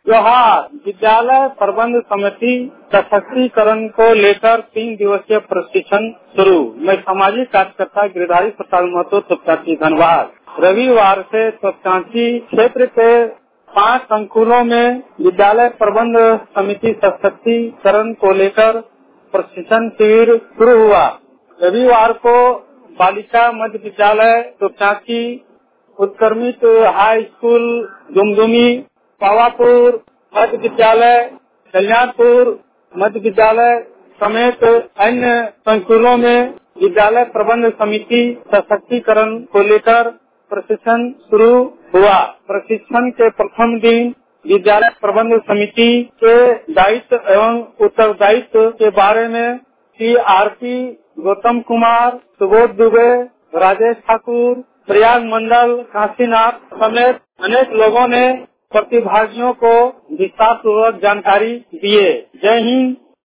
जोहार विद्यालय प्रबंध समिति सशक्तिकरण को लेकर 3 दिवसीय प्रशिक्षण शुरू। मैं सामाजिक कार्यकर्ता गिरिधारी प्रसाद महतो तोपचांची धनबाद। रविवार से तोपचांची क्षेत्र के 5 संकुलों में विद्यालय प्रबंध समिति सशक्तिकरण को लेकर प्रशिक्षण शिविर शुरू हुआ। रविवार को बालिका मध्य विद्यालय तोपचांची, उत्क्रमित हाई स्कूल दुमदुमी, पावापुर मध्य विद्यालय, कल्याणपुर मध्य विद्यालय समेत अन्य संकुलों में विद्यालय प्रबंध समिति सशक्तिकरण को लेकर प्रशिक्षण शुरू हुआ। प्रशिक्षण के प्रथम दिन विद्यालय प्रबंध समिति के दायित्व एवं उत्तरदायित्व के बारे में CRP गौतम कुमार, सुबोध दुबे, राजेश ठाकुर, प्रयाग मंडल, काशीनाथ समेत अनेक लोगों ने प्रतिभागियों को विस्तार पूर्वक जानकारी दिए। जय हिंद,